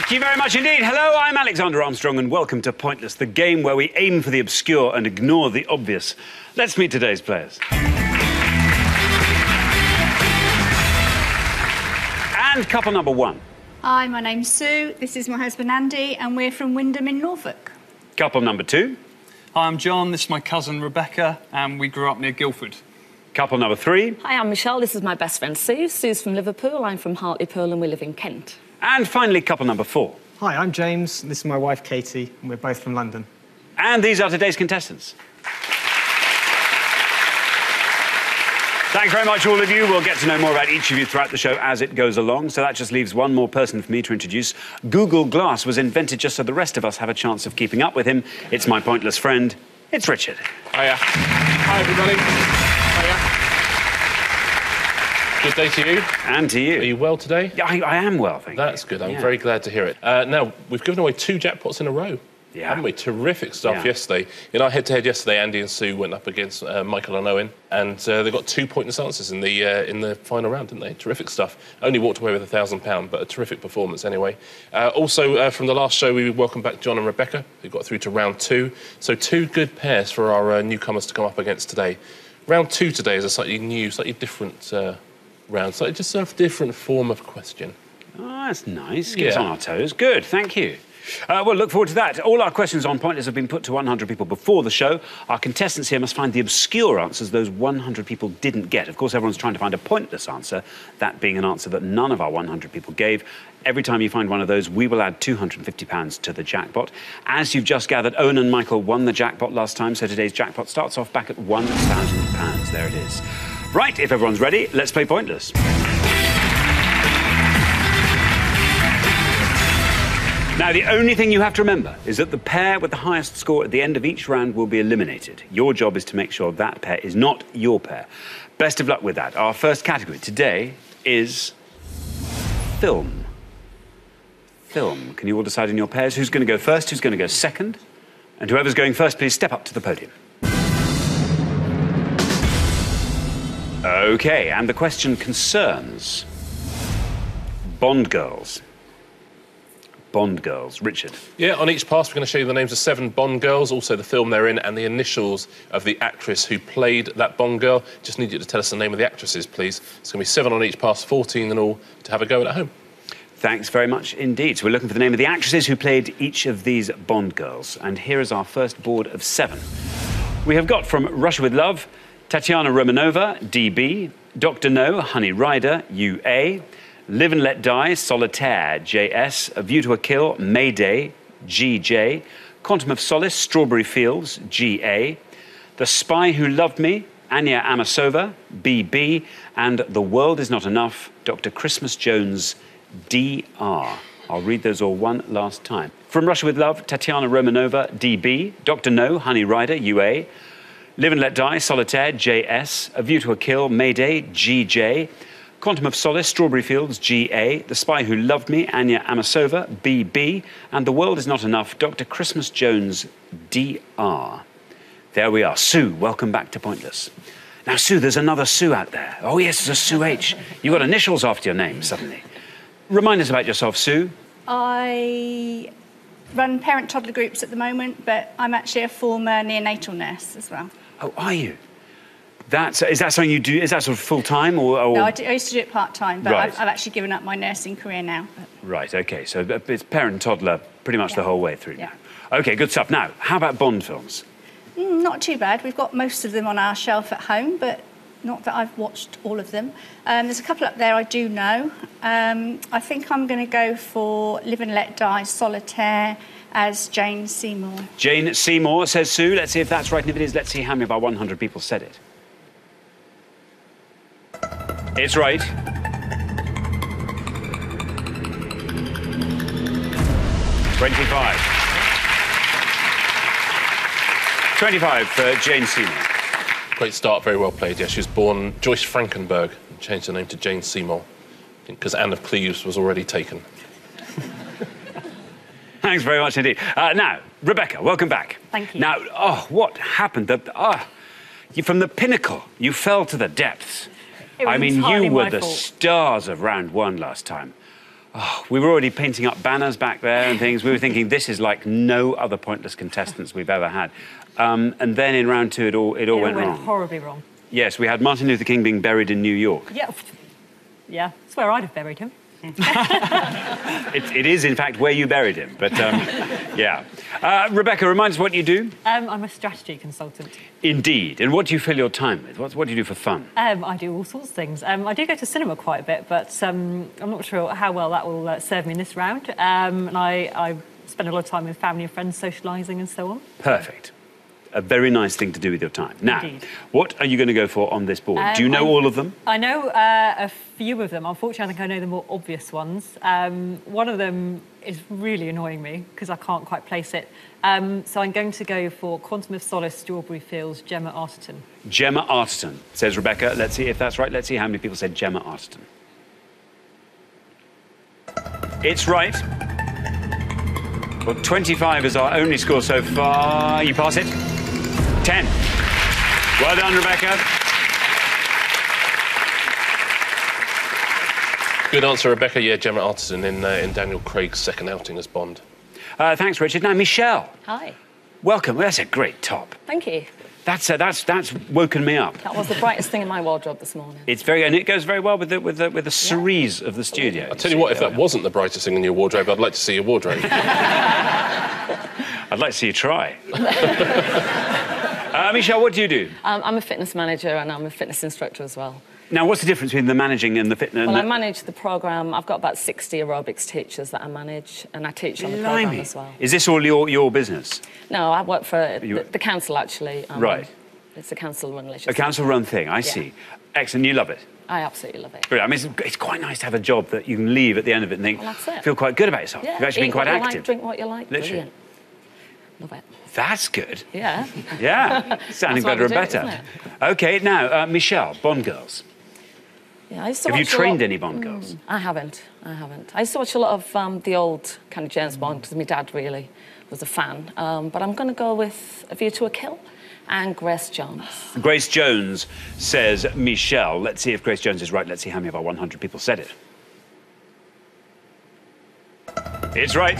Thank you very much indeed. Hello, I'm Alexander Armstrong and welcome to Pointless, the game where we aim for the obscure and ignore the obvious. Let's meet today's players. And couple number one. Hi, my name's Sue. This is my husband Andy and we're from Wyndham in Norfolk. Couple number two. Hi, I'm John. This is my cousin Rebecca and we grew up near Guildford. Couple number three. Hi, I'm Michelle. This is my best friend Sue. Sue's from Liverpool. I'm from Hartlepool and we live in Kent. And finally, couple number four. Hi, I'm James. This is my wife Katie and we're both from London. And these are today's contestants. Thanks very much, all of you. We'll get to know more about each of you throughout the show as it goes along. So that just leaves one more person for me to introduce. Google Glass was invented just so the rest of us have a chance of keeping up with him. It's my pointless friend. It's Richard. Hiya. Hi, everybody. Hiya. Good day to you. And to you. Are you well today? Yeah, I am well, thank you. That's good. I'm very glad to hear it. Now, we've given away 2 jackpots in a row. Yeah. Haven't we? Terrific stuff yesterday. In our head-to-head yesterday, Andy and Sue went up against Michael and Owen, and they got 2 pointless answers in the final round, didn't they? Terrific stuff. Only walked away with £1,000, but a terrific performance anyway. Also, from the last show, we welcomed back John and Rebecca, who got through to round 2. So 2 good pairs for our newcomers to come up against today. Round 2 today is a slightly new, slightly different round, slightly just a different form of question. Oh, that's nice. Keeps on our toes. Good, thank you. Well, look forward to that. All our questions on Pointless have been put to 100 people before the show. Our contestants here must find the obscure answers those 100 people didn't get. Of course, everyone's trying to find a pointless answer, that being an answer that none of our 100 people gave. Every time you find one of those, we will add £250 to the jackpot. As you've just gathered, Owen and Michael won the jackpot last time, so today's jackpot starts off back at £1,000. There it is. Right, if everyone's ready, let's play Pointless. Now, the only thing you have to remember is that the pair with the highest score at the end of each round will be eliminated. Your job is to make sure that pair is not your pair. Best of luck with that. Our first category today is film. Film. Can you all decide in your pairs who's going to go first, who's going to go second? And whoever's going first, please step up to the podium. OK, and the question concerns Bond girls. Bond girls. Richard. Yeah, on each pass, we're going to show you the names of 7 Bond girls, also the film they're in, and the initials of the actress who played that Bond girl. Just need you to tell us the name of the actresses, please. It's going to be 7 on each pass, 14 in all, to have a go at home. Thanks very much indeed. So we're looking for the name of the actresses who played each of these Bond girls. And here is our first board of 7. We have got from Russia with Love, Tatiana Romanova, DB, Dr. No, Honey Rider, UA, Live and Let Die, Solitaire, JS, A View to a Kill, Mayday, GJ, Quantum of Solace, Strawberry Fields, GA, The Spy Who Loved Me, Anya Amasova, BB, and The World Is Not Enough, Dr. Christmas Jones, DR. I'll read those all one last time. From Russia with Love, Tatiana Romanova, DB, Dr. No, Honey Rider, UA, Live and Let Die, Solitaire, JS, A View to a Kill, Mayday, GJ, Quantum of Solace, Strawberry Fields, GA, The Spy Who Loved Me, Anya Amasova, BB, and The World Is Not Enough, Dr. Christmas Jones, DR. There we are. Sue, welcome back to Pointless. Now, Sue, there's another Sue out there. Oh, yes, there's a Sue H. You've got initials after your name, suddenly. Remind us about yourself, Sue. I run parent-toddler groups at the moment, but I'm actually a former neonatal nurse as well. Oh, are you? Is that something you do? Is that sort of full-time or...? No, I used to do it part-time, but Right. I've actually given up my nursing career now. Right, OK, so it's parent and toddler pretty much the whole way through Yeah. now. OK, good stuff. Now, how about Bond films? Not too bad. We've got most of them on our shelf at home, but not that I've watched all of them. There's a couple up there I do know. I think I'm going to go for Live and Let Die, Solitaire, as Jane Seymour. Jane Seymour, says Sue. Let's see if that's right, and if it is, let's see how many of our 100 people said it. It's right. $25 for Jane Seymour. Great start, very well played. Yeah, she was born Joyce Frankenberg and changed her name to Jane Seymour because Anne of Cleves was already taken. Thanks very much indeed. Now, Rebecca, welcome back. Thank you. Now, what happened? From the pinnacle, you fell to the depths. It was I mean, entirely you were my the fault. stars of round 1 last time. Oh, we were already painting up banners back there and things. We were thinking this is like no other Pointless contestants we've ever had. And then in round 2, it all went wrong. Horribly wrong. Yes, we had Martin Luther King being buried in New York. Yeah, yeah, that's where I'd have buried him. It is, in fact, where you buried him. But, yeah. Rebecca, remind us what you do. I'm a strategy consultant. Indeed. And what do you fill your time with? What do you do for fun? I do all sorts of things. I do go to cinema quite a bit, but I'm not sure how well that will serve me in this round. And I spend a lot of time with family and friends, socialising and so on. Perfect. A very nice thing to do with your time. Now, Indeed. what are you going to go for on this board? Do you know all of them? I know a few of them. Unfortunately, I think I know the more obvious ones. One of them is really annoying me because I can't quite place it. So I'm going to go for Quantum of Solace, Strawberry Fields, Gemma Arterton. Gemma Arterton, says Rebecca. Let's see if that's right. Let's see how many people said Gemma Arterton. It's right. Well, 25 is our only score so far. You pass it. 10. Well done, Rebecca. Good answer, Rebecca. Yeah, Gemma Arterton in Daniel Craig's second outing as Bond. Thanks, Richard. Now, Michelle. Hi. Welcome. Well, that's a great top. Thank you. That's woken me up. That was the brightest thing in my wardrobe this morning. It's very, and it goes very well with the cerise of the studio. I'll tell you what, if that wasn't the brightest thing in your wardrobe, I'd like to see your wardrobe. I'd like to see you try. Michelle, what do you do? I'm a fitness manager and I'm a fitness instructor as well. Now, what's the difference between the managing and the fitness? Well, I manage the programme. I've got about 60 aerobics teachers that I manage, and I teach on the programme as well. Is this all your business? No, I work for the council, actually. Right. It's a council-run leisure A council-run thing, I see. Excellent, you love it? I absolutely love it. Brilliant. I mean, it's quite nice to have a job that you can leave at the end of it and think, Well, that's it. feel quite good about yourself. Yeah, You've actually been quite eat what active. You like, drink what you like. Literally. Brilliant. Love it. That's good. Yeah. Yeah, sounding That's better what and we do, better. isn't OK, now, Michelle, Bond Girls. Yeah, I used to Have you watch a trained lot- any Bond girls? I haven't. I used to watch a lot of the old kind of James Bond because my dad really was a fan. But I'm going to go with A View to a Kill and Grace Jones. Grace Jones says Michelle. Let's see if Grace Jones is right. Let's see how many of our 100 people said it. It's right.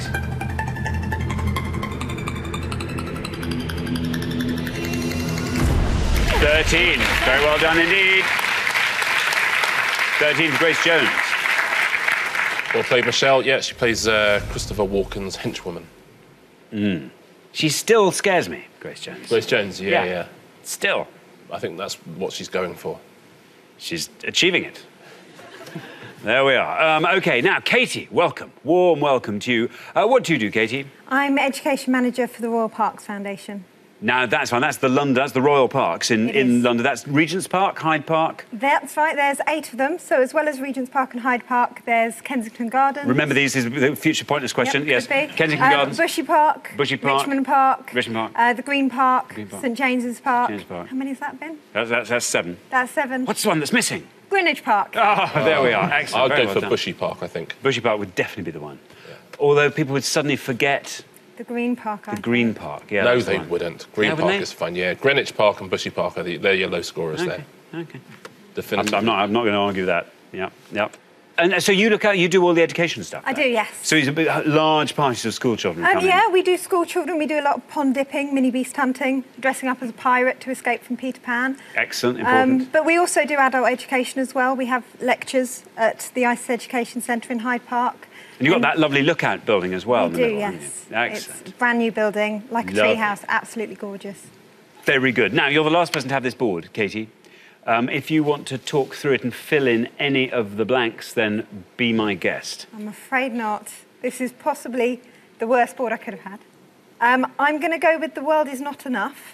$13. Very well done indeed. 13 for Grace Jones. Well played, Michelle. Yeah, she plays Christopher Walken's henchwoman. She still scares me, Grace Jones. Grace Jones, yeah. Still. I think that's what she's going for. She's achieving it. There we are. OK, now, Katie, welcome. Warm welcome to you. What do you do, Katie? I'm Education Manager for the Royal Parks Foundation. Now, that's fine. That's the London, that's the Royal Parks in London. That's Regent's Park, Hyde Park. That's right, there's 8 of them. So as well as Regent's Park and Hyde Park, there's Kensington Gardens. Remember, these is the future pointless question. Yep, yes, could be. Kensington Gardens. Bushy Park. Bushy Park. Richmond Park. Richmond Park. The Green Park. Green Park. St James's Park. James Park. How many has that been? That's 7. That's 7. What's the one that's missing? Greenwich Park. Oh, there we are. Excellent. I'd Very go well for done. Bushy Park, I think. Bushy Park would definitely be the one. Although people would suddenly forget The Green Park, I the think. Green Park. Yeah, No, that's the they one. wouldn't. Green Yeah, Park wouldn't they? is fine, yeah. Greenwich Park and Bushy Park, they're your low scorers there. OK. Definitively. I'm not going to argue that. Yep. And so you do all the education stuff? I there? do, yes. So it's a big, large parties of school children come in? Yeah, we do school children. We do a lot of pond dipping, mini beast hunting, dressing up as a pirate to escape from Peter Pan. Excellent, important. But we also do adult education as well. We have lectures at the ICE Education Centre in Hyde Park. And you've got that lovely lookout building as well. We in the do, middle, haven't yes. you? Excellent. It's a brand new building, like a Lovely. treehouse, absolutely gorgeous. Very good. Now, you're the last person to have this board, Katie. If you want to talk through it and fill in any of the blanks, then be my guest. I'm afraid not. This is possibly the worst board I could have had. I'm going to go with The World Is Not Enough.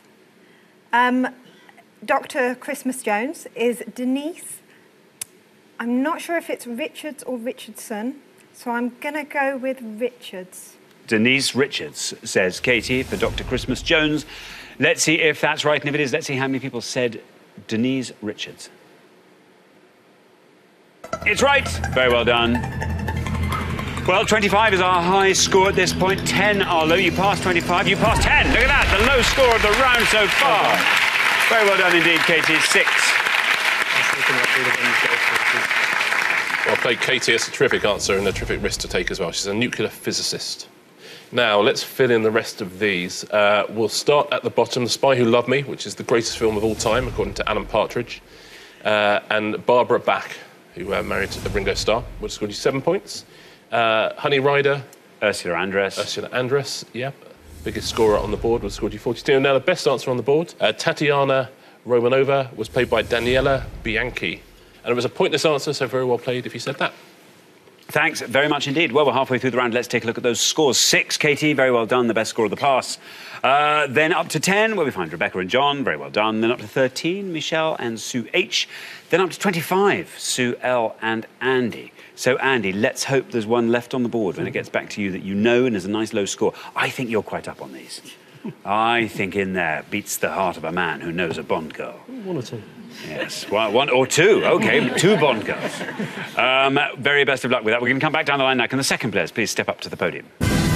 Dr. Christmas Jones is Denise. I'm not sure if it's Richards or Richardson, so I'm going to go with Richards. Denise Richards says Katie for Dr. Christmas Jones. Let's see if that's right, and if it is, let's see how many people said Denise Richards. It's right. Very well done. Well, 25 is our high score at this point. 10 are low. You passed 25. You passed 10. Look at that. The low score of the round so far. Very well done indeed, Katie. 6. Well played, Katie. That's a terrific answer and a terrific risk to take as well. She's a nuclear physicist. Now, let's fill in the rest of these. We'll start at the bottom. The Spy Who Loved Me, which is the greatest film of all time, according to Alan Partridge. And Barbara Bach, who married Ringo Starr, which scored you 7 points. Honey Rider. Ursula Andress. Ursula Andress, yeah. Biggest scorer on the board, was scored you 42. Now, the best answer on the board, Tatiana Romanova, was played by Daniela Bianchi. And it was a pointless answer, so very well played if you said that. Thanks very much indeed. Well, we're halfway through the round. Let's take a look at those scores. 6, Katie, very well done, the best score of the pass. Then up to 10, where we find Rebecca and John, very well done. Then up to 13, Michelle and Sue H. Then up to 25, Sue L and Andy. So, Andy, let's hope there's one left on the board when it gets back to you that you know and there's a nice low score. I think you're quite up on these. I think in there beats the heart of a man who knows a Bond girl. 1 or 2. Yes, well, 1 or 2. OK, 2 Bond girls. Very best of luck with that. We're going to come back down the line now. Can the second players please step up to the podium?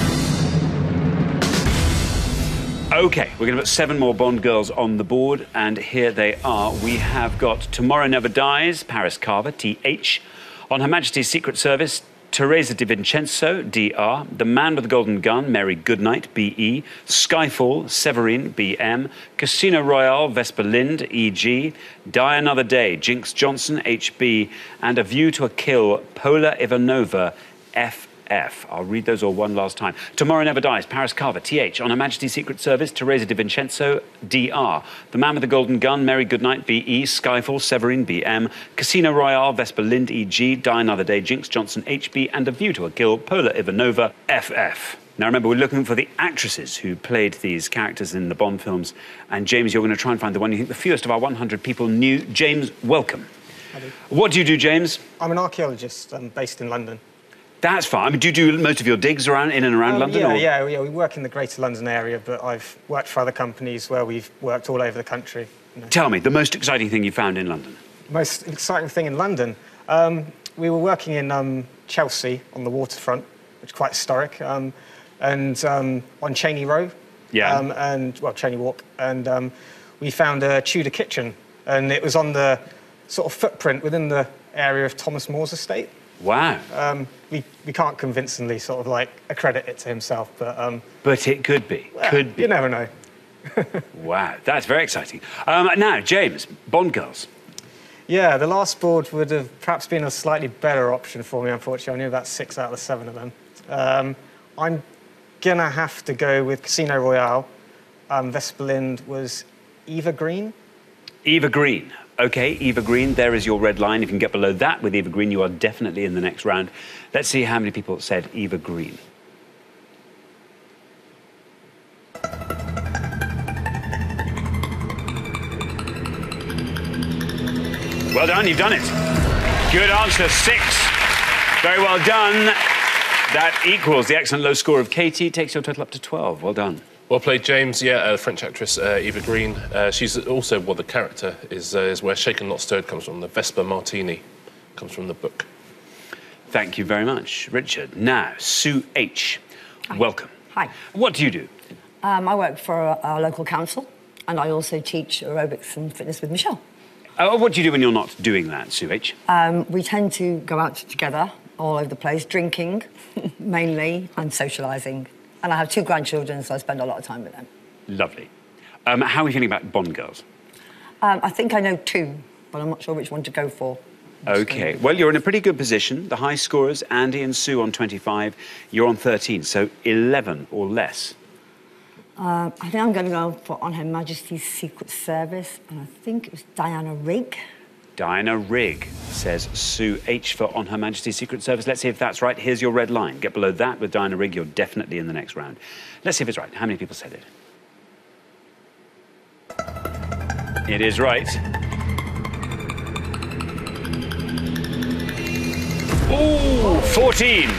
OK, we're going to put 7 more Bond girls on the board, and here they are. We have got Tomorrow Never Dies, Paris Carver, TH. On Her Majesty's Secret Service, Teresa Di Vincenzo, DR. The Man with the Golden Gun, Mary Goodnight, BE. Skyfall, Severine, BM. Casino Royale, Vesper Lind, EG. Die Another Day, Jinx Johnson, HB. And A View to a Kill, Pola Ivanova, FF. I'll read those all one last time. Tomorrow Never Dies, Paris Carver, TH. On Her Majesty's Secret Service, Teresa Di Vincenzo, DR. The Man with the Golden Gun, Mary Goodnight, BE. Skyfall, Severine, BM. Casino Royale, Vesper Lind, EG. Die Another Day, Jinx Johnson, HB. And A View to a Kill, Pola Ivanova, FF. Now, remember, we're looking for the actresses who played these characters in the Bond films. And, James, you're going to try and find the one you think the fewest of our 100 people knew. James, welcome. Hello. What do you do, James? I'm an archaeologist based in London. That's fine. I mean, do you do most of your digs around in and around London? Yeah, we work in the Greater London area, but I've worked for other companies where we've worked all over the country. You know. Tell me, the most exciting thing you found in London? Most exciting thing in London? We were working in Chelsea on the waterfront, which is quite historic, and on Cheney Row. Yeah. Cheney Walk. And we found a Tudor kitchen, and it was on the sort of footprint within the area of Thomas More's estate. Wow. We can't convincingly sort of like accredit it to himself, but... But it could be. Well, could be. You never know. Wow, that's very exciting. Now, James, Bond girls. Yeah, the last board would have perhaps been a slightly better option for me, unfortunately. I knew about 6 out of the 7 of them. I'm going to have to go with Casino Royale. Vesper Lind was Eva Green. Eva Green. OK, Eva Green, there is your red line. If you can get below that with Eva Green, you are definitely in the next round. Let's see how many people said Eva Green. Well done, you've done it. Good answer, 6. Very well done. That equals the excellent low score of Katie, takes your total up to 12. Well done. Well played, James. Yeah, French actress Eva Green. She's also, the character is where Shaken Not Stirred comes from. The Vesper Martini comes from the book. Thank you very much, Richard. Now, Sue H. Hi. Welcome. Hi. What do you do? I work for our local council, and I also teach aerobics and fitness with Michelle. What do you do when you're not doing that, Sue H? We tend to go out together all over the place, drinking, mainly, and socialising. And I have 2 grandchildren, so I spend a lot of time with them. Lovely. How are you feeling about Bond girls? I think I know 2, but I'm not sure which one to go for. OK. Well, you're in a pretty good position. The high scorers, Andy and Sue on 25. You're on 13, so 11 or less. I think I'm going to go for On Her Majesty's Secret Service, and I think it was Diana Rigg. Diana Rigg, says Sue H. for On Her Majesty's Secret Service. Let's see if that's right. Here's your red line. Get below that with Diana Rigg, you're definitely in the next round. Let's see if it's right. How many people said it? It is right. Ooh, 14.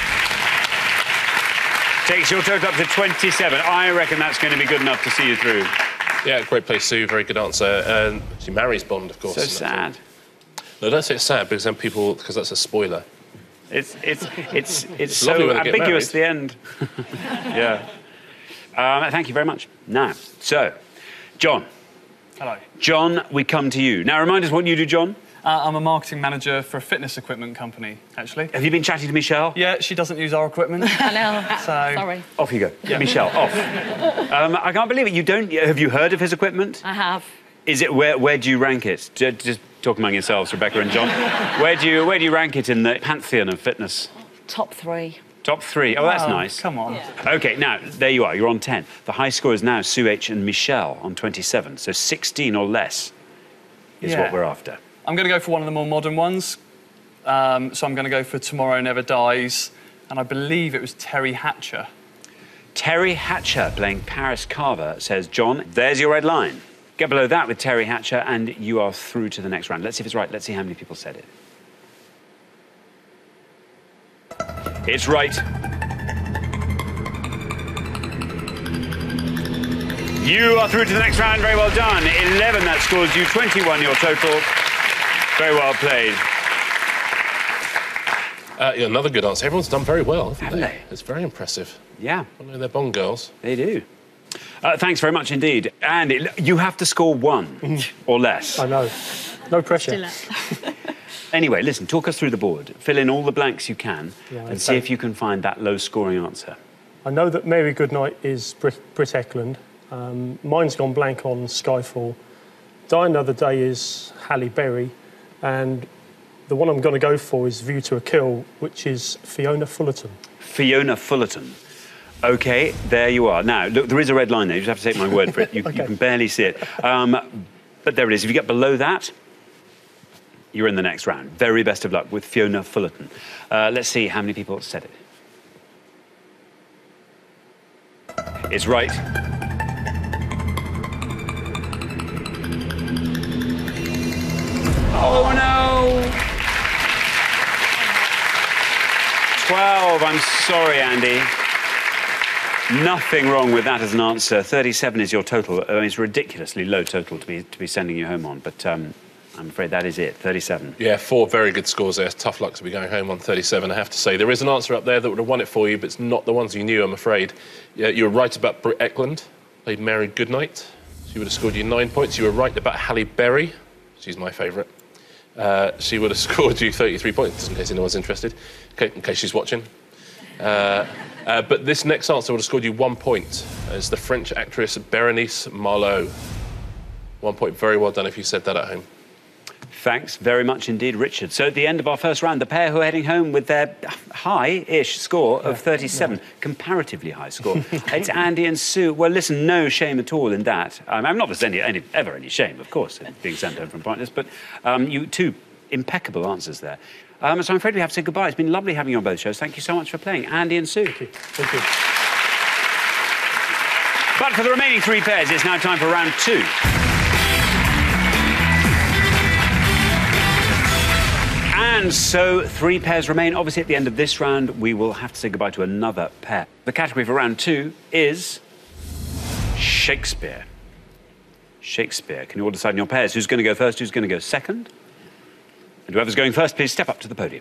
Takes your total up to 27. I reckon that's going to be good enough to see you through. Yeah, great play, Sue. Very good answer. She marries Bond, of course. So sad. No, don't say it's sad, because then because that's a spoiler. It's so ambiguous at the end. Yeah. Thank you very much. Now, so, John. Hello. John, we come to you. Now, remind us what you do, John. I'm a marketing manager for a fitness equipment company, actually. Have you been chatting to Michelle? Yeah, she doesn't use our equipment. I know. So- Sorry. Off you go. Yeah. Michelle, off. I can't believe it. You don't... Have you heard of his equipment? I have. Is it... Where do you rank it? Just talk among yourselves, Rebecca and John. Where do you rank it in the pantheon of fitness? Top 3. Top 3. Oh, that's nice. Come on. Yeah. OK, now, there you are. You're on 10. The high score is now Sue H and Michelle on 27. So 16 or less is what we're after. I'm going to go for one of the more modern ones. So I'm going to go for Tomorrow Never Dies. And I believe it was Terry Hatcher. Terry Hatcher playing Paris Carver, says John. There's your red line. Get below that with Terry Hatcher and you are through to the next round. Let's see if it's right. Let's see how many people said it. It's right. You are through to the next round. Very well done. 11, that scores you. 21, your total. Very well played. Yeah, another good answer. Everyone's done very well, Haven't they? It's very impressive. Yeah. I know they're Bond girls. They do. Thanks very much indeed. And you have to score 1 or less. I know. No pressure. Anyway, listen, talk us through the board. Fill in all the blanks you can and see okay. if you can find that low-scoring answer. I know that Mary Goodnight is Brit Eklund. Mine's gone blank on Skyfall. Die Another Day is Halle Berry. And the one I'm going to go for is View to a Kill, which is Fiona Fullerton. Fiona Fullerton. OK, there you are. Now, look, there is a red line there. You just have to take my word for it. You can barely see it. But there it is. If you get below that, you're in the next round. Very best of luck with Fiona Fullerton. Let's see how many people said it. It's right. Oh, no! 12. I'm sorry, Andy. Nothing wrong with that as an answer. 37 is your total. I mean, it's a ridiculously low total to be sending you home on, but I'm afraid that is it, 37. Yeah, 4 very good scores there. Tough luck to be going home on 37, I have to say. There is an answer up there that would have won it for you, but it's not the ones you knew, I'm afraid. Yeah, you were right about Brit Eklund, played Mary Goodnight. She would have scored you 9 points. You were right about Halle Berry. She's my favourite. She would have scored you 33 points, just in case anyone's interested, in case she's watching. But this next answer would have scored you 1 point. It's the French actress Bérénice Marlowe. 1 point. Very well done if you said that at home. Thanks very much indeed, Richard. So at the end of our first round, the pair who are heading home with their high-ish score of 37, comparatively high score, it's Andy and Sue. Well, listen, no shame at all in that. I'm not that there's ever any shame, of course, in being sent home from Pointless, but you two impeccable answers there. So I'm afraid we have to say goodbye. It's been lovely having you on both shows. Thank you so much for playing, Andy and Sue. Thank you. But for the remaining 3 pairs, it's now time for round 2. And so 3 pairs remain. Obviously, at the end of this round, we will have to say goodbye to another pair. The category for round 2 is Shakespeare. Shakespeare. Can you all decide in your pairs who's going to go first, who's going to go second? And whoever's going first, please step up to the podium.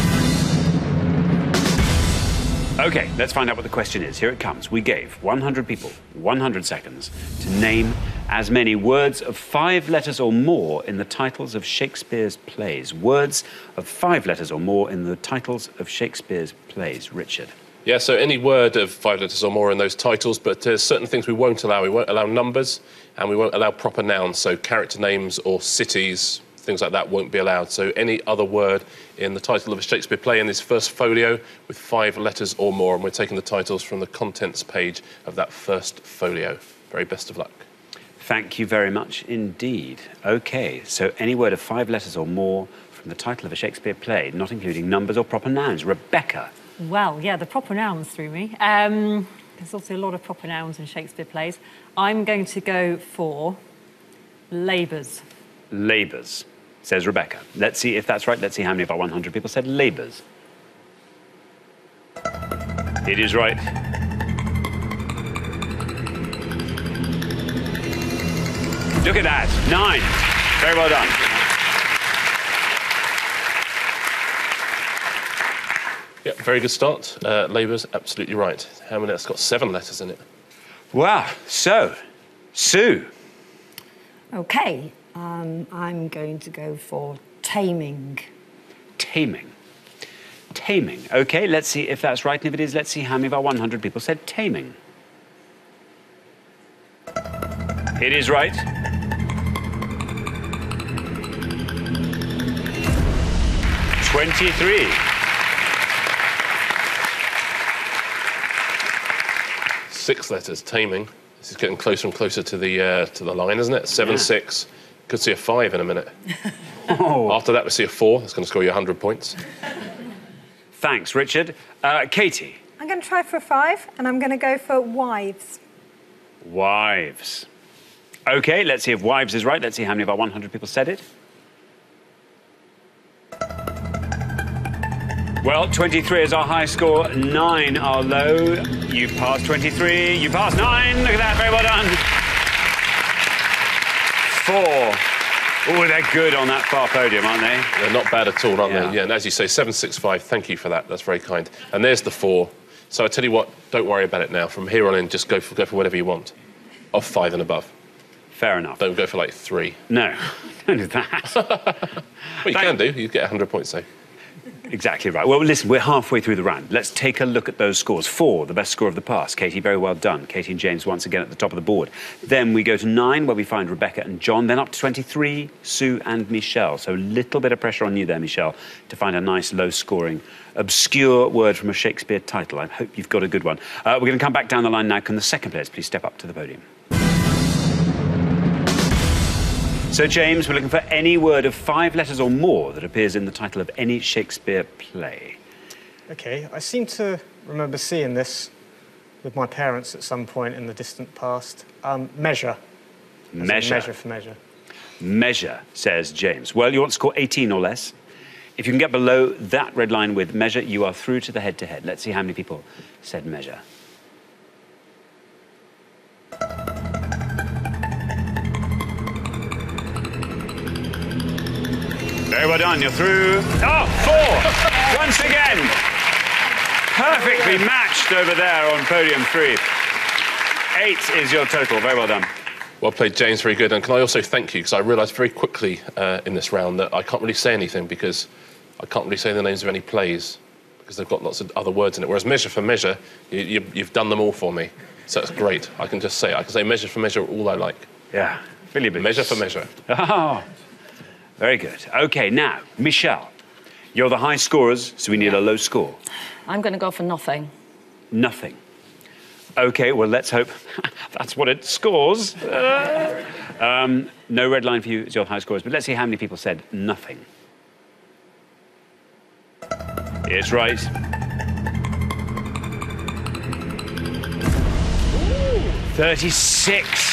OK, let's find out what the question is. Here it comes. We gave 100 people 100 seconds to name as many words of 5 letters or more in the titles of Shakespeare's plays. Words of 5 letters or more in the titles of Shakespeare's plays. Richard. Yeah, so any word of 5 letters or more in those titles, but there's certain things we won't allow. We won't allow numbers, and we won't allow proper nouns, so character names or cities, things like that won't be allowed. So any other word in the title of a Shakespeare play in this first folio with 5 letters or more, and we're taking the titles from the contents page of that first folio. Very best of luck. Thank you very much indeed. OK, so any word of 5 letters or more from the title of a Shakespeare play, not including numbers or proper nouns. Rebecca. Well, yeah, the proper nouns threw me. There's also a lot of proper nouns in Shakespeare plays. I'm going to go for labours. Labours, says Rebecca. Let's see if that's right. Let's see how many of our 100 people said labours. It is right. Look at that. 9. Very well done. Yeah, very good start. Labour's absolutely right. How many? That's got 7 letters in it. Wow. So, Sue. OK, I'm going to go for Taming. Taming. Taming. OK, let's see if that's right. And if it is, let's see how many of our 100 people said taming. It is right. $23. 6 letters, taming. This is getting closer and closer to the line, isn't it? 7, 6. Could see a 5 in a minute. Oh. After that, we see a 4. That's going to score you 100 points. Thanks, Richard. Katie. I'm going to try for a 5, and I'm going to go for wives. Wives. OK, let's see if wives is right. Let's see how many of our 100 people said it. Well, 23 is our high score, 9 our low. You passed 23, you passed 9. Look at that, very well done. 4. Oh, they're good on that far podium, aren't they? They're not bad at all, aren't Yeah. they? Yeah, and as you say, 7, 6, 5. Thank you for that. That's very kind. And there's the 4. So I tell you what, don't worry about it now. From here on in, just go for whatever you want. Of 5 and above. Fair enough. Don't go for like 3. No, don't do that. Well, you can do. You get 100 points, though. Exactly right. Well, listen, we're halfway through the round. Let's take a look at those scores. 4, the best score of the past. Katie, very well done. Katie and James once again at the top of the board. Then we go to 9, where we find Rebecca and John. Then up to 23, Sue and Michelle. So a little bit of pressure on you there, Michelle, to find a nice, low-scoring, obscure word from a Shakespeare title. I hope you've got a good one. We're going to come back down the line now. Can the second players please step up to the podium? So, James, we're looking for any word of 5 letters or more that appears in the title of any Shakespeare play. OK, I seem to remember seeing this with my parents at some point in the distant past. Measure. Measure. Measure for measure. Measure, says James. Well, you want to score 18 or less. If you can get below that red line with measure, you are through to the head-to-head. Let's see how many people said measure. Very well done, you're through. Oh, 4! Once again. Perfectly matched over there on podium 3. 8 is your total, very well done. Well played, James, very good. And can I also thank you, because I realised very quickly in this round that I can't really say anything because I can't really say the names of any plays because they've got lots of other words in it. Whereas measure for measure, you've done them all for me. So that's great. I can just say it. I can say measure for measure all I like. Yeah, really big. Measure for measure. Oh, very good. OK, now, Michelle, you're the high scorers, so we need a low score. I'm going to go for nothing. Nothing. OK, well, let's hope that's what it scores. No red line for you as your high scorers, but let's see how many people said nothing. It's right. Ooh. 36.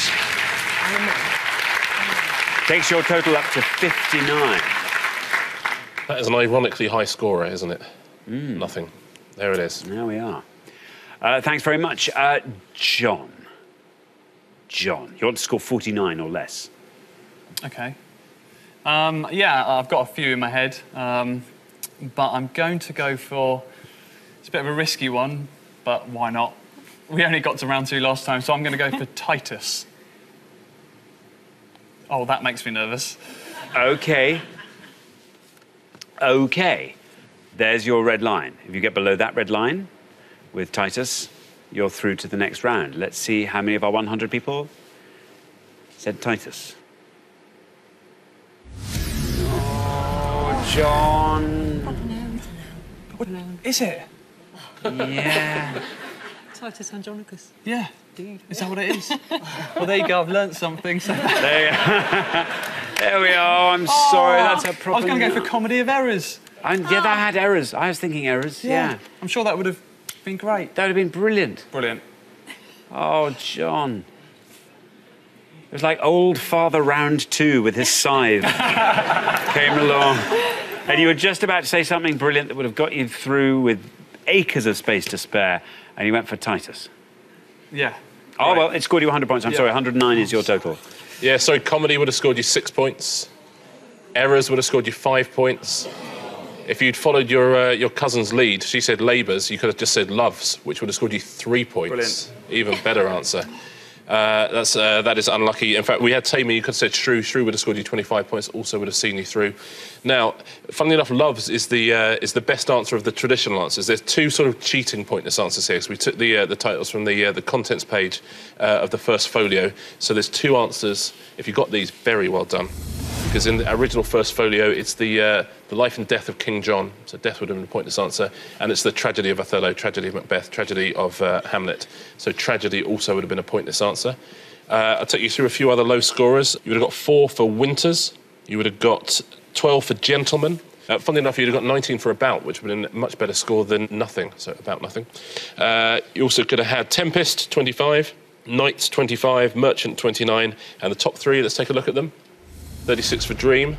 Takes your total up to 59. That is an ironically high scorer, isn't it? Nothing. There it is. There we are. Thanks very much. John. John, you want to score 49 or less? OK. Yeah, I've got a few in my head, but I'm going to go for... It's a bit of a risky one, but why not? We only got to round 2 last time, so I'm going to go for Titus. Oh, that makes me nervous. OK. OK. There's your red line. If you get below that red line with Titus, you're through to the next round. Let's see how many of our 100 people said Titus. Oh, John. What is it? Yeah. Titus Andronicus. Yeah. Is that what it is? Well, there you go. I've learnt something. So. There we are. I'm sorry. That's a proper... I was going to go for Comedy of Errors. Yeah, that had errors. I was thinking errors, yeah. I'm sure that would have been great. That would have been brilliant. Brilliant. Oh, John. It was like old Father Round 2 with his scythe came along. And you were just about to say something brilliant that would have got you through with acres of space to spare, and you went for Titus. Yeah. Oh, right. well, it scored you 100 points. I'm sorry, 109 is your total. Yeah, sorry, comedy would have scored you 6 points. Errors would have scored you 5 points. If you'd followed your cousin's lead, she said labours, you could have just said loves, which would have scored you 3 points. Brilliant. Even better answer. That is unlucky. In fact, we had Tammy. You could have said Shrew. Shrew would have scored you 25 points. Also would have seen you through. Now, funnily enough, Loves is the best answer of the traditional answers. There's two sort of cheating pointless answers here. So we took the titles from the contents page of the first folio. So there's two answers. If you got these, very well done. Because in the original first folio, it's the life and death of King John. So death would have been a pointless answer. And it's the tragedy of Othello, tragedy of Macbeth, tragedy of Hamlet. So tragedy also would have been a pointless answer. I'll take you through a few other low scorers. You would have got 4 for Winters. You would have got 12 for Gentleman. Funnily enough, you'd have got 19 for About, which would have been a much better score than Nothing. So About Nothing. You also could have had Tempest, 25. Knights, 25. Merchant, 29. And the top 3, let's take a look at them. 36 for Dream,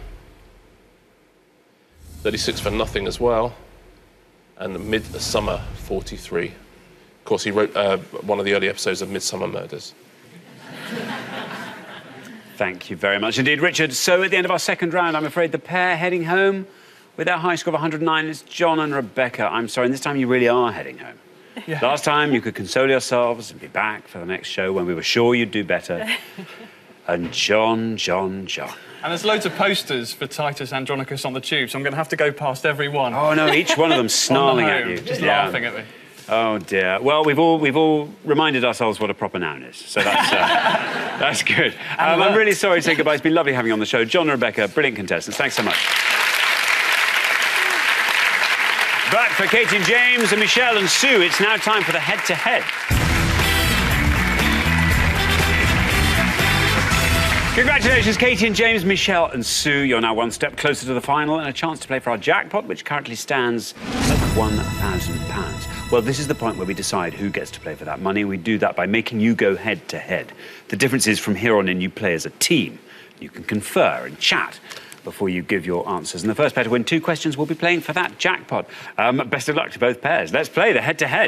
36 for Nothing as well, and Midsummer, 43. Of course, he wrote one of the early episodes of Midsummer Murders. Thank you very much indeed, Richard. So at the end of our second round, I'm afraid the pair heading home with their high score of 109 is John and Rebecca. I'm sorry, and this time you really are heading home. Yeah. Last time you could console yourselves and be back for the next show when we were sure you'd do better. And John. And there's loads of posters for Titus Andronicus on the tube, so I'm going to have to go past every one. Oh, no, each one of them snarling at you. Just laughing at me. Oh, dear. Well, we've all reminded ourselves what a proper noun is, so that's good. I'm really sorry to say goodbye. It's been lovely having you on the show. John and Rebecca, brilliant contestants. Thanks so much. But for Katie and James and Michelle and Sue, it's now time for the head-to-head. Congratulations, Katie and James, Michelle and Sue. You're now one step closer to the final and a chance to play for our jackpot, which currently stands at £1,000. Well, this is the point where we decide who gets to play for that money. We do that by making you go head-to-head. The difference is from here on in, you play as a team. You can confer and chat before you give your answers. And the first pair to win 2 questions will be playing for that jackpot. Best of luck to both pairs. Let's play the head-to-head.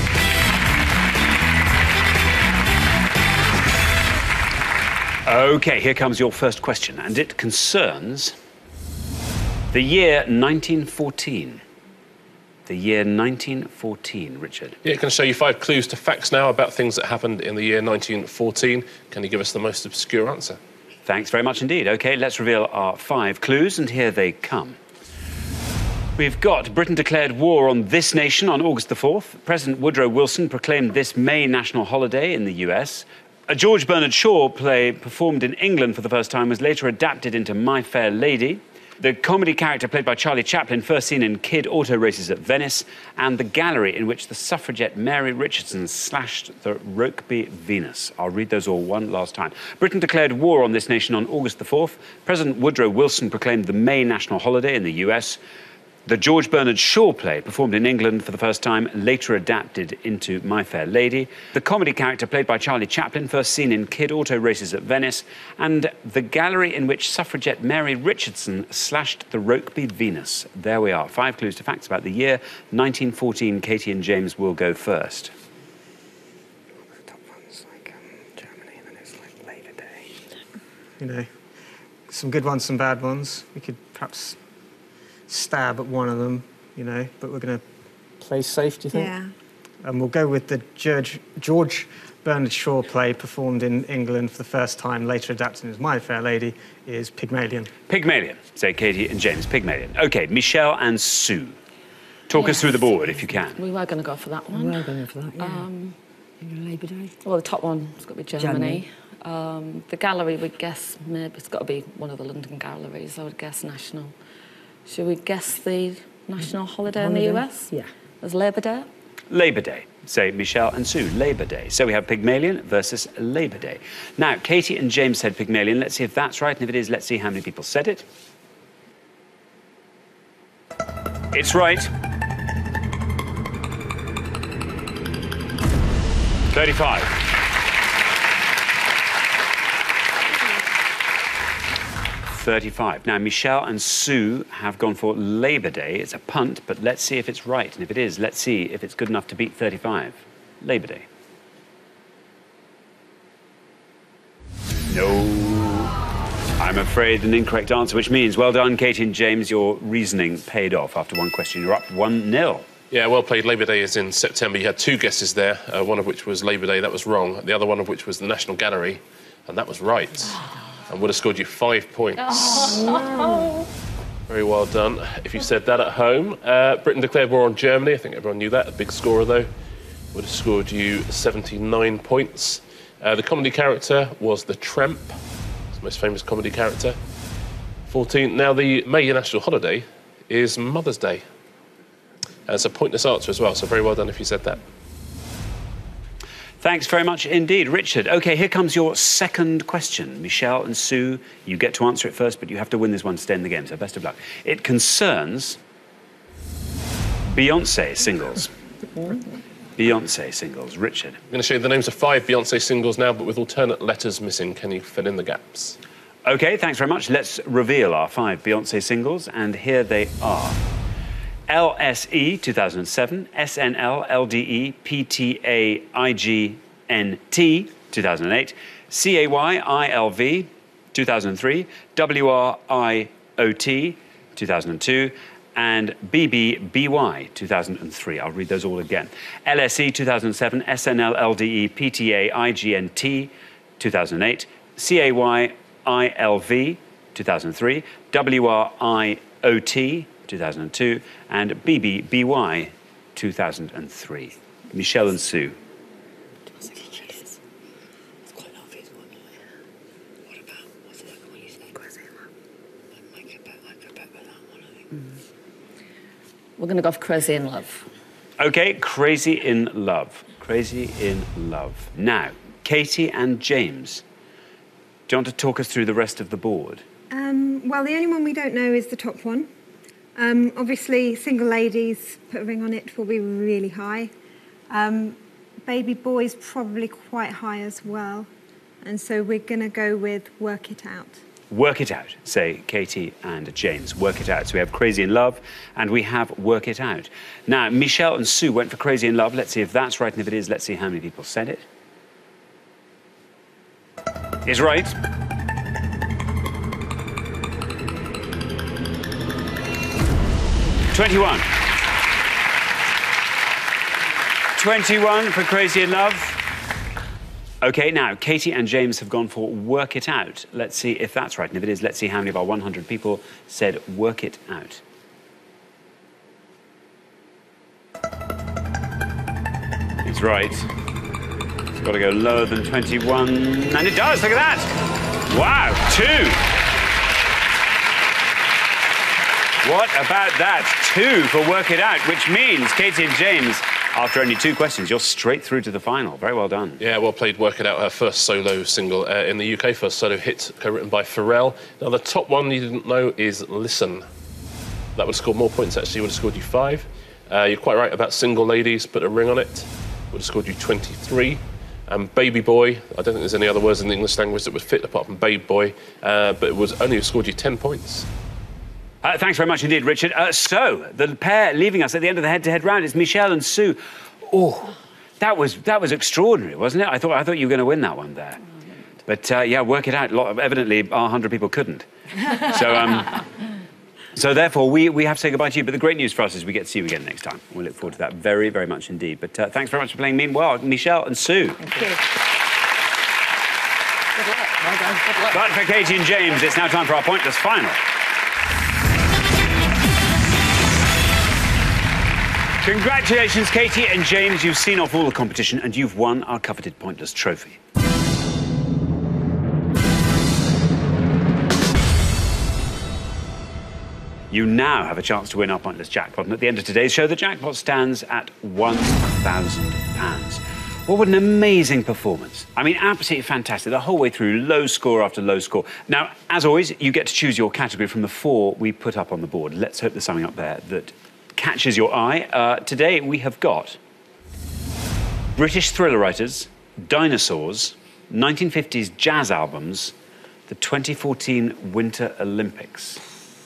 OK, here comes your first question, and it concerns the year 1914. The year 1914, Richard. Yeah, can I show you 5 clues to facts now about things that happened in the year 1914? Can you give us the most obscure answer? Thanks very much indeed. OK, let's reveal our 5 clues, and here they come. We've got Britain declared war on this nation on August the 4th. President Woodrow Wilson proclaimed this May national holiday in the US. A George Bernard Shaw play performed in England for the first time was later adapted into My Fair Lady. The comedy character played by Charlie Chaplin, first seen in Kid Auto Races at Venice, and the gallery in which the suffragette Mary Richardson slashed the Rokeby Venus. I'll read those all one last time. Britain declared war on this nation on August the 4th. President Woodrow Wilson proclaimed the May national holiday in the US. The George Bernard Shaw play, performed in England for the first time, later adapted into My Fair Lady. The comedy character played by Charlie Chaplin, first seen in Kid Auto Races at Venice. And the gallery in which suffragette Mary Richardson slashed the Rokeby Venus. There we are. 5 clues to facts about the year 1914. Katie and James will go first. The top one's like Germany, and then it's like Labour Day. You know, some good ones, some bad ones. We could perhaps stab at one of them, you know, but we're going to play safe, do you think? Yeah. And we'll go with the George Bernard Shaw play performed in England for the first time, later adapted as My Fair Lady, is Pygmalion. Pygmalion, say Katie and James, Pygmalion. OK, Michelle and Sue. Talk us through the board, if you can. We were going to go for that one. We were going for that, yeah. Labour Day. Well, the top one's got to be Germany. The gallery, we'd guess, maybe it's got to be one of the London galleries. I would guess National. Should we guess the national holiday in the US? Yeah. As Labour Day? Labour Day. Say Michelle and Sue, Labour Day. So we have Pygmalion versus Labour Day. Now, Katie and James said Pygmalion. Let's see if that's right, and if it is, let's see how many people said it. It's right. 35. 35. Now, Michelle and Sue have gone for Labour Day. It's a punt, but let's see if it's right. And if it is, let's see if it's good enough to beat 35. Labour Day. No. I'm afraid an incorrect answer, which means well done, Katie and James. Your reasoning paid off after one question. You're up 1-0. Yeah, well played. Labour Day is in September. You had two guesses there, one of which was Labour Day, that was wrong. The other one of which was the National Gallery, and that was right. And would have scored you 5 points. Oh. Very well done. If you said that at home, Britain declared war on Germany. I think everyone knew that. A big scorer, though. Would have scored you 79 points. The comedy character was the Tramp. It's the most famous comedy character. 14. Now, the May national holiday is Mother's Day. It's a pointless answer as well, so very well done if you said that. Thanks very much indeed, Richard. OK, here comes your second question. Michelle and Sue, you get to answer it first, but you have to win this one to stay in the game, so best of luck. It concerns Beyoncé singles. Beyoncé singles. Richard. I'm going to show you the names of 5 Beyoncé singles now, but with alternate letters missing. Can you fill in the gaps? OK, thanks very much. Let's reveal our 5 Beyoncé singles, and here they are. LSE 2007, SNL, LDE, PTA, IGNT 2008, CAY, ILV 2003, WRIOT 2002, and BBBY 2003. I'll read those all again. LSE 2007, SNL, LDE, PTA, IGNT 2008, CAY, ILV 2003, WRIOT 2002, and BBBY 2003. Michelle and Sue. It's quite an obvious one. What about, what's the second one you said? Crazy in Love. I could bet with that one, I think. We're going to go for Crazy in Love. OK, Crazy in Love. Crazy in Love. Now, Katie and James, do you want to talk us through the rest of the board? Well, the only one we don't know is the top one. Obviously, Single Ladies, Put a Ring on It, will be really high. Baby Boy's probably quite high as well. And so we're going to go with Work It Out. Work It Out, say Katie and James. Work It Out. So we have Crazy in Love and we have Work It Out. Now, Michelle and Sue went for Crazy in Love. Let's see if that's right, and if it is, let's see how many people said it. Is right. $21 for Crazy in Love. OK, now, Katie and James have gone for Work It Out. Let's see if that's right. And if it is, let's see how many of our 100 people said Work It Out. It's right. It's got to go lower than 21. And it does, look at that. Wow, 2. What about that? 2 for Work It Out, which means, Katie and James, after only 2 questions, you're straight through to the final. Very well done. Yeah, well played. Work It Out, her first solo single in the UK, first solo hit, co-written by Pharrell. Now, the top one you didn't know is Listen. That would have scored more points, actually. Would have scored you 5. You're quite right about Single Ladies, Put a Ring on It. Would have scored you 23. And Baby Boy, I don't think there's any other words in the English language that would fit apart from Babe Boy, but it was only scored you 10 points. Thanks very much indeed, Richard. So, the pair leaving us at the end of the head-to-head round is Michelle and Sue. Oh, that was extraordinary, wasn't it? I thought you were going to win that one there. But, yeah, Work It Out. Evidently, 100 people couldn't. So therefore, we have to say goodbye to you. But the great news for us is we get to see you again next time. We look forward to that very, very much indeed. But thanks very much for playing Meanwhile, Michelle and Sue. Thank you. Good luck. Well done. Good luck. But for Katie and James, it's now time for our Pointless Final. Congratulations, Katie and James. You've seen off all the competition and you've won our coveted Pointless trophy. You now have a chance to win our Pointless jackpot. And at the end of today's show, the jackpot stands at £1,000. Well, what an amazing performance. I mean, absolutely fantastic. The whole way through, low score after low score. Now, as always, you get to choose your category from the 4 we put up on the board. Let's hope there's something up there that catches your eye. Today, we have got British thriller writers, dinosaurs, 1950s jazz albums, the 2014 Winter Olympics.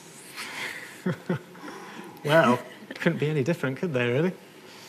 Well, it couldn't be any different, could they, really?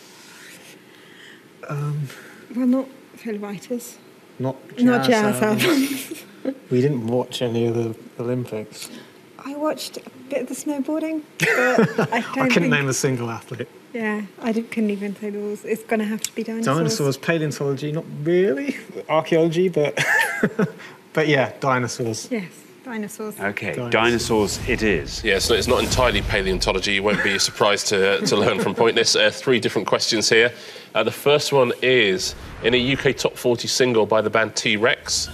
Well, not thriller writers. Not Not jazz albums. We didn't watch any of the Olympics. I watched a bit of the snowboarding, but I I couldn't name a single athlete. Yeah, couldn't even say the rules. It's going to have to be dinosaurs. Dinosaurs, paleontology, not really. Archaeology, but... but yeah, dinosaurs. Yes, dinosaurs. OK, dinosaurs it is. Yeah, so it's not entirely paleontology. You won't be surprised to learn from Pointless. 3 different questions here. The first one is, in a UK top 40 single by the band T-Rex...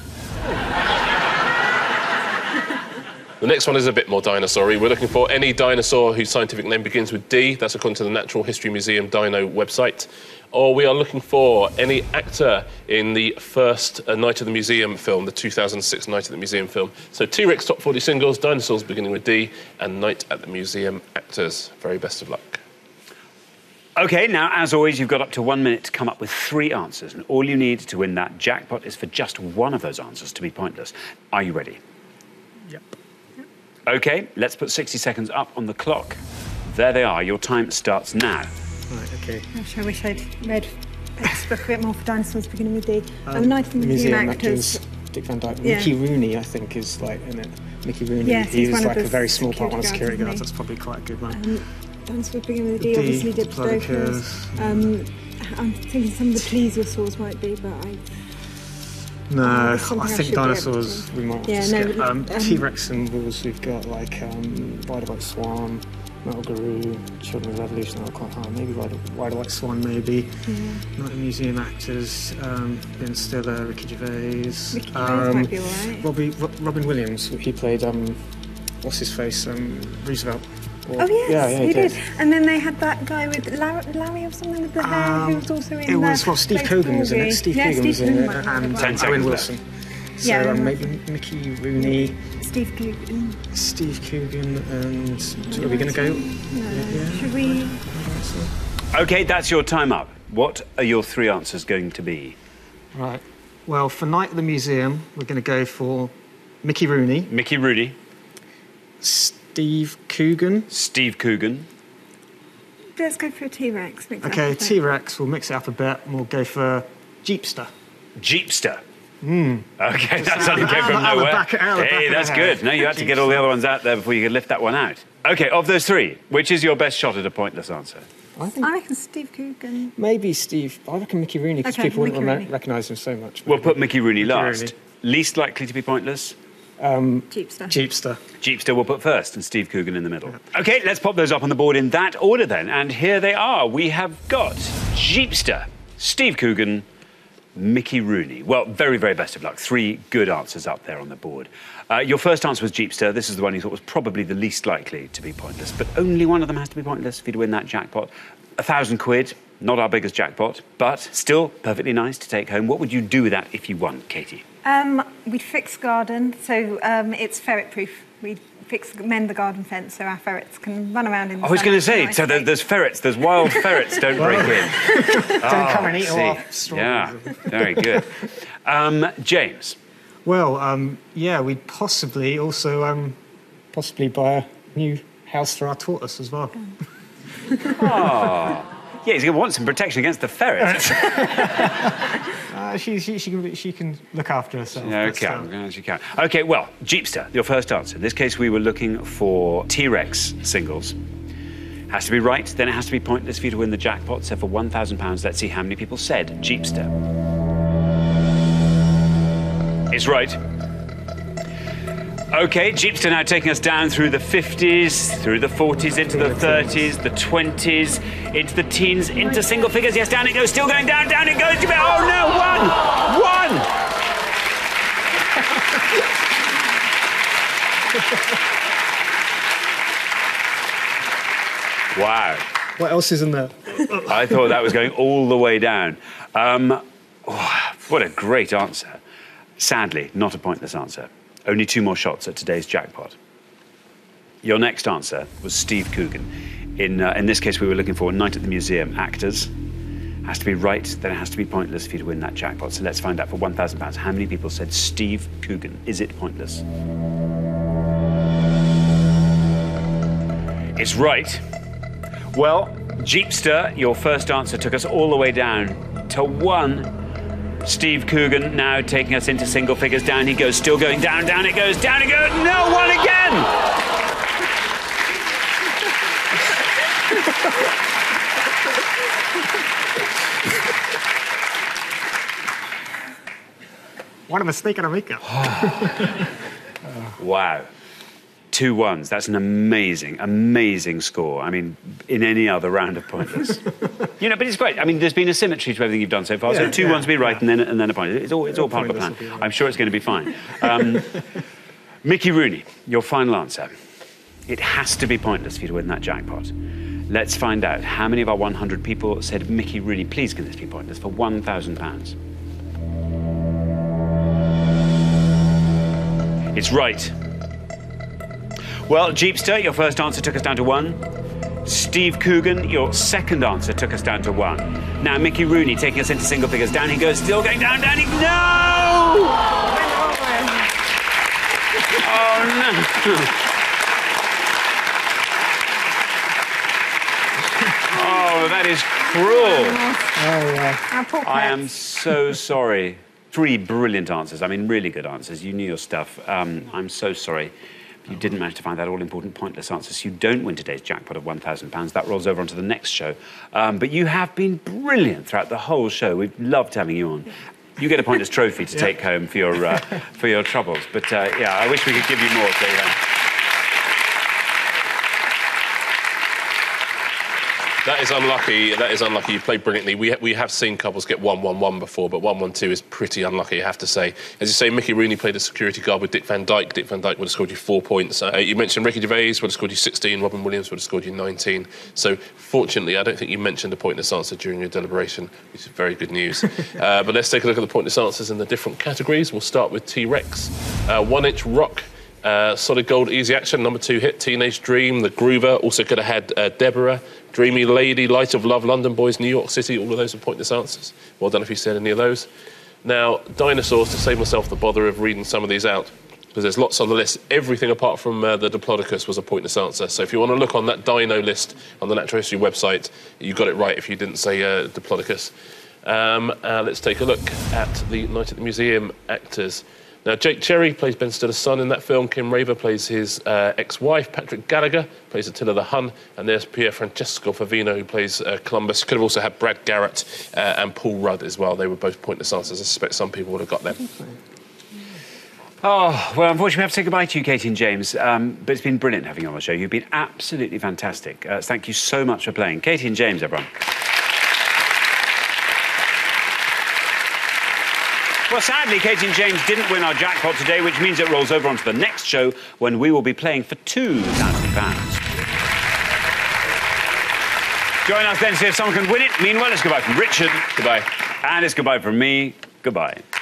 The next one is a bit more dinosaur-y. We're looking for any dinosaur whose scientific name begins with D. That's according to the Natural History Museum Dino website. Or we are looking for any actor in the first Night at the Museum film, the 2006 Night at the Museum film. So T-Rex top 40 singles, dinosaurs beginning with D, and Night at the Museum actors. Very best of luck. OK, now, as always, you've got up to 1 minute to come up with 3 answers, and all you need to win that jackpot is for just one of those answers to be pointless. Are you ready? Yep. OK, let's put 60 seconds up on the clock. There they are. Your time starts now. Right, OK. Gosh, I wish I'd read Peck's book a bit more for dinosaurs beginning with D. Night at the Museum actors. Dick Van Dyke. Yeah. Mickey Rooney, I think, is like in it. Mickey Rooney. Yes, he he's was one of like a the very small part, one of the security security guards. guards, That's probably quite a good one. Dinosaurs beginning with a D, obviously Diplodocus. I'm thinking some of the plesiosaurs might be, but No, I something I think should be dinosaurs we might have Yeah, to no, skip. T-Rex symbols, we've got like Rider White Swan, Metal Guru, Children of the Revolution, that were quite hard. Maybe Rider White Swan, maybe. Not the museum actors, Ben Stiller, Ricky Gervais. Ricky Gervais might be alright. Robin Williams, he played, what's his face, Roosevelt. Oh yes, yeah, he did. And then they had that guy with Larry or something with the hair who was also in it was, well, Steve Coogan was in it. Steve Coogan was in it, and 10 seconds Owen Wilson. So Yeah. maybe Mickey Rooney, Steve Coogan. and are we going to go? No. Should we? OK, that's your time up. What are your 3 answers going to be? Right. Well, for Night at the Museum, we're going to go for Mickey Rooney. Mickey Rooney. Steve Coogan. Steve Coogan. Let's go for a T-Rex. OK, T-Rex, we'll mix it up a bit and we'll go for Jeepster. Jeepster. OK, that suddenly came from out the nowhere. back of the Hey, that's head. good. No, you had to get all the other ones out there before you could lift that one out. OK, of those 3, which is your best shot at a pointless answer? I think I reckon Steve Coogan. maybe Steve. I reckon Mickey Rooney because Okay, people wouldn't Mickey Rooney. recognise him so much. We'll put Mickey Rooney last. Rooney. Least likely to be pointless? Jeepster. Jeepster. Jeepster we'll put first and Steve Coogan in the middle. OK, let's pop those up on the board in that order then. And here they are. We have got Jeepster, Steve Coogan, Mickey Rooney. Well, very, very best of luck. 3 good answers up there on the board. Your first answer was Jeepster. This is the one you thought was probably the least likely to be pointless. But only one of them has to be pointless for you to win that jackpot. £1,000, not our biggest jackpot, but still perfectly nice to take home. What would you do with that if you won, Katie? We'd fix garden, so it's ferret-proof. We'd mend the garden fence so our ferrets can run around in the I was going to say, nice so way. there's ferrets, there's wild ferrets, don't break in. Don't come and eat see. off strawberries. Yeah, very good. James. Well, yeah, we'd possibly also possibly buy a new house for our tortoise as well. Oh. Yeah, he's going to want some protection against the ferrets. She can look after herself. Okay, she can. Okay, well, Jeepster, your first answer. In this case, we were looking for T-Rex singles. Has to be right, then it has to be pointless for you to win the jackpot. So for £1,000, let's see how many people said Jeepster. It's right. OK, Jeepster now taking us down through the 50s, through the 40s, into the 30s, the 20s, into the teens, into single figures. Yes, down it goes, still going down, down it goes. Oh, no, one! Wow. What else is in there? I thought that was going all the way down. What a great answer. Sadly, not a pointless answer. Only 2 more shots at today's jackpot. Your next answer was Steve Coogan. In this case, we were looking for Night at the Museum actors. Has to be right, then it has to be pointless for you to win that jackpot. So let's find out for £1,000. How many people said Steve Coogan? Is it pointless? It's right. Well, Jeepster, your first answer took us all the way down to 1. Steve Coogan now taking us into single figures. Down he goes, still going down, down it goes, down it goes. No, 1 again! What a mistake and a maker. Wow. 2 1s. That's an amazing, amazing score. I mean, in any other round of Pointless. You know, but it's great. I mean, there's been a symmetry to everything you've done so far. So 2 1s be right and then a point. It's all part of the plan. I'm sure it's going to be fine. Mickey Rooney, your final answer. It has to be Pointless for you to win that jackpot. Let's find out how many of our 100 people said, Mickey Rooney, please can this be Pointless, for £1,000. It's right. Well, Jeepster, your first answer took us down to 1. Steve Coogan, your second answer took us down to 1. Now, Mickey Rooney taking us into single figures. Down he goes, still going down, down he... No! Oh, no. Oh, that is cruel. Oh, yeah. I am so sorry. 3 brilliant answers. I mean, really good answers. You knew your stuff. I'm so sorry. You didn't manage to find that all-important Pointless answer, so you don't win today's jackpot of £1,000. That rolls over onto the next show. But you have been brilliant throughout the whole show. We've loved having you on. You get a Pointless trophy to take home for your troubles. But, yeah, I wish we could give you more. So, That is unlucky. That is unlucky. You played brilliantly. We have seen couples get 1-1-1 before, but 1-1-2 is pretty unlucky, I have to say. As you say, Mickey Rooney played a security guard with Dick Van Dyke. Dick Van Dyke would have scored you 4 points. You mentioned Ricky Gervais would have scored you 16. Robin Williams would have scored you 19. So, fortunately, I don't think you mentioned a Pointless answer during your deliberation, which is very good news. But let's take a look at the Pointless answers in the different categories. We'll start with T-Rex. 1-inch rock. Solid Gold, Easy Action, number 2 hit, Teenage Dream, The Groover, also could have had Deborah, Dreamy Lady, Light of Love, London Boys, New York City, all of those are Pointless answers. Well done if you said any of those. Now, Dinosaurs, to save myself the bother of reading some of these out, because there's lots on the list. Everything apart from the Diplodocus was a Pointless answer. So if you want to look on that dino list on the Natural History website, you got it right if you didn't say Diplodocus. Let's take a look at the Night at the Museum actors. Now, Jake Cherry plays Ben Stiller's son in that film. Kim Raver plays his ex-wife. Patrick Gallagher plays Attila the Hun. And there's Pier Francesco Favino, who plays Columbus. Could have also had Brad Garrett and Paul Rudd as well. They were both Pointless answers. I suspect some people would have got them. Oh, well, unfortunately, we have to say goodbye to you, Katie and James. But it's been brilliant having you on the show. You've been absolutely fantastic. Thank you so much for playing. Katie and James, everyone. Well, sadly, Katie and James didn't win our jackpot today, which means it rolls over onto the next show when we will be playing for £2,000. Join us then to see if someone can win it. Meanwhile, it's goodbye from Richard. Goodbye. And it's goodbye from me. Goodbye.